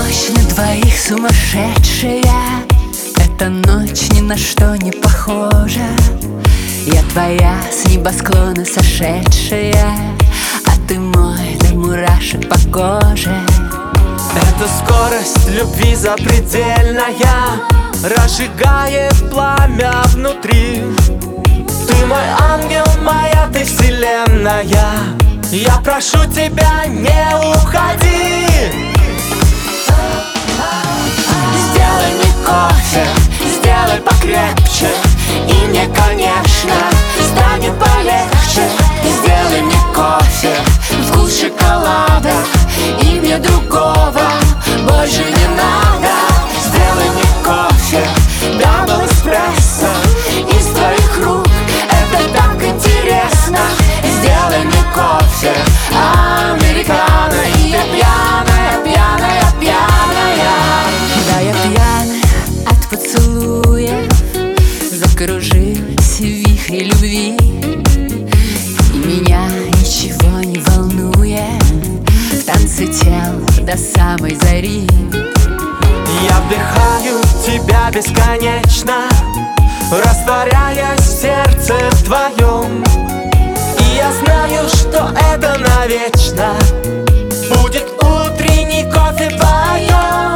Ночь на двоих сумасшедшая, эта ночь ни на что не похожа. Я твоя с небосклона сошедшая, а ты мой до мурашек по коже. Эта скорость любви запредельная разжигает пламя внутри. Ты мой ангел, моя ты вселенная. Я прошу тебя, не уходи. Сделай мне кофе, сделай покрепче, и мне, конечно, станет полегче. Сделай мне кофе, вкус шоколада, и мне другого больше не надо. Сделай мне кофе, дабл эспрессо из твоих рук, это так интересно. Сделай мне кофе, американо, и я пьяная, пьяная, пьяная. Да, я пьяная от поцелуя, закружилась в вихре любви, и меня ничего не волнует, в танце тел до самой зари. Я вдыхаю тебя бесконечно, растворяясь в сердце твоем. И я знаю, что это навечно. Будет утренний кофе вдвоем.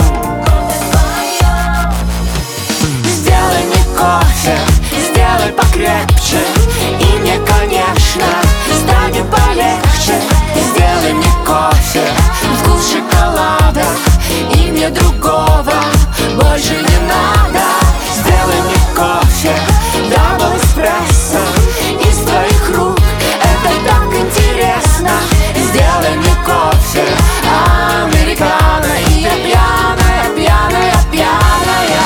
Сделай мне кофе, сделай покрепче, и мне, конечно, станет полегче. Сделай мне кофе, вкус шоколада, и мне другого больше не надо. Сделай мне кофе, дабл эспрессо из твоих рук, это так интересно. Сделай мне кофе, американо, и я пьяная, пьяная, пьяная.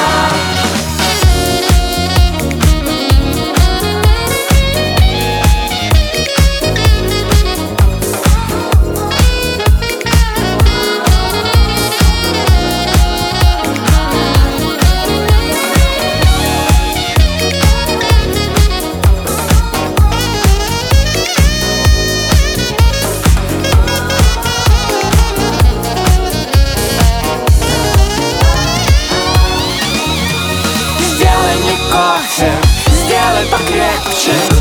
Сделай покрепче,